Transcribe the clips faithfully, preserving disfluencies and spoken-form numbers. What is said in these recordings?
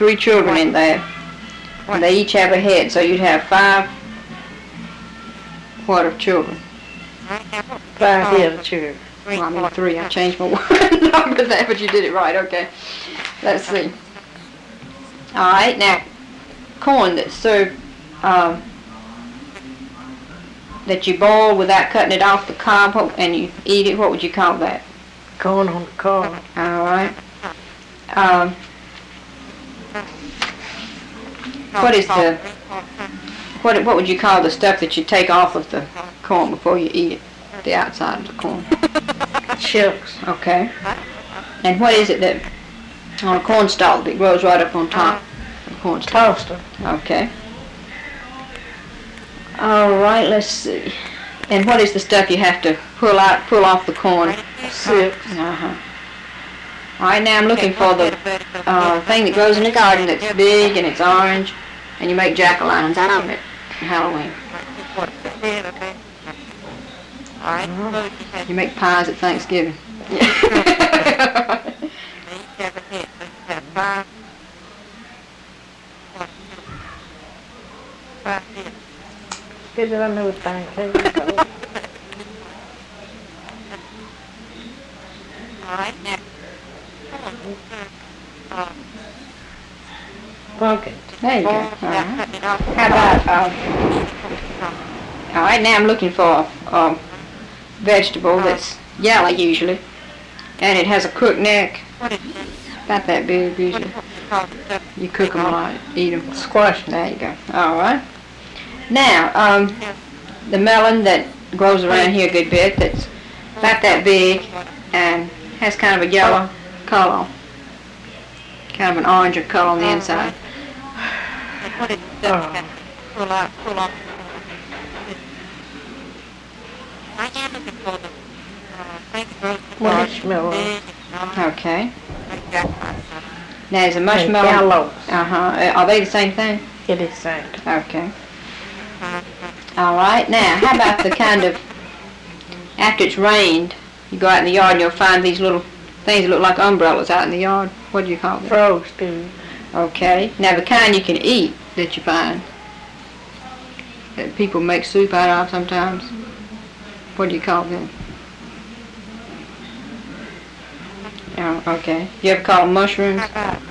three children in there. And they each have a head, so you'd have five, what of children? Five head of children. Well, I mean three. I changed my word number there, but you did it right. Okay. Let's see. All right. Now, corn that's served, um, that you boil without cutting it off the cob, and you eat it. What would you call that? Corn on the cob. All right. Um, what is the what? What would you call the stuff that you take off of the corn before you eat it? The outside of the corn. Shucks. Okay. And what is it that on a corn stalk that grows right up on top of the corn stalk? Toaster. Okay. All right. Let's see. And what is the stuff you have to pull out, pull off the corn? Six. Uh huh. All right. Now I'm looking for the uh, thing that grows in the garden that's big and it's orange, and you make jack-o'-lanterns out of it for Halloween. You make pies at Thanksgiving. Good, I know it's Thanksgiving. Pumpkin. There you go. All right. How about, uh, all right, now I'm looking for a, a vegetable that's yellow usually, and it has a crooked neck, about that big usually. You cook them a lot, eat them. Squash. There you go. All right. Now, um, the melon that grows around here a good bit, that's about that big, and has kind of a yellow color, kind of an orange color on the inside. Oh. Marshmallow. Okay. Now, is a marshmallow? Gallows. Uh-huh. Are they the same thing? It is same. Okay. All right. Now, how about the kind of, after it's rained, you go out in the yard and you'll find these little things that look like umbrellas out in the yard. What do you call them? Frogs, too. Okay. Now, the kind you can eat that you find, that people make soup out of sometimes, what do you call them? Oh, okay. You ever call them mushrooms?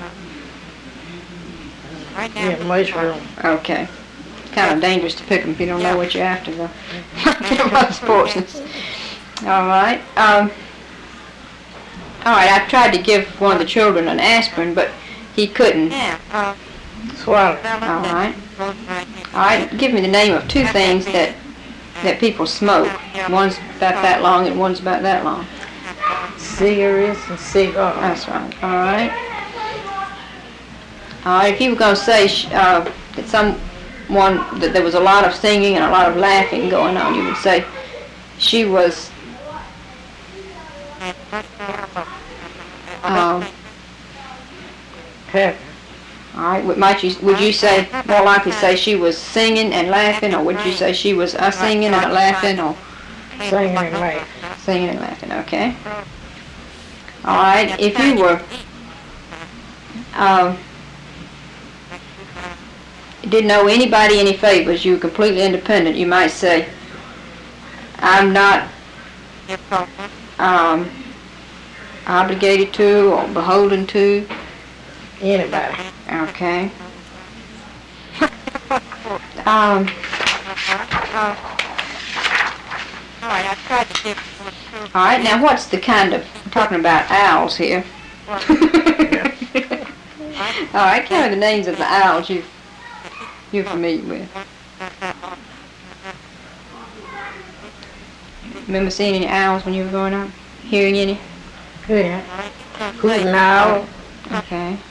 Yeah, mushroom. Okay. Kind of dangerous to pick them if you don't know what you're after, though. Most portions. All right. Um, all right. I tried to give one of the children an aspirin, but he couldn't. Swallow. All right. All right. Give me the name of two things that that people smoke. One's about that long and one's about that long. Cigarettes and cigars. That's right. All right. All right. If you were going to say uh, that someone that there was a lot of singing and a lot of laughing going on, you would say she was. Um, Pepper. all right. Would, might you would you say more likely say she was singing and laughing, or would you say she was a singing and a laughing, or Singing and laughing. singing and laughing? Okay. All right. If you were um, didn't owe anybody any favors, you were completely independent, you might say, I'm not um, obligated to or beholden to. Anybody. Okay. Um, all right, now what's the kind of, I'm talking about owls here. All right, tell me the names of the owls you, you're familiar with. Remember seeing any owls when you were growing up? Hearing any? Yeah. Who's an owl? Okay.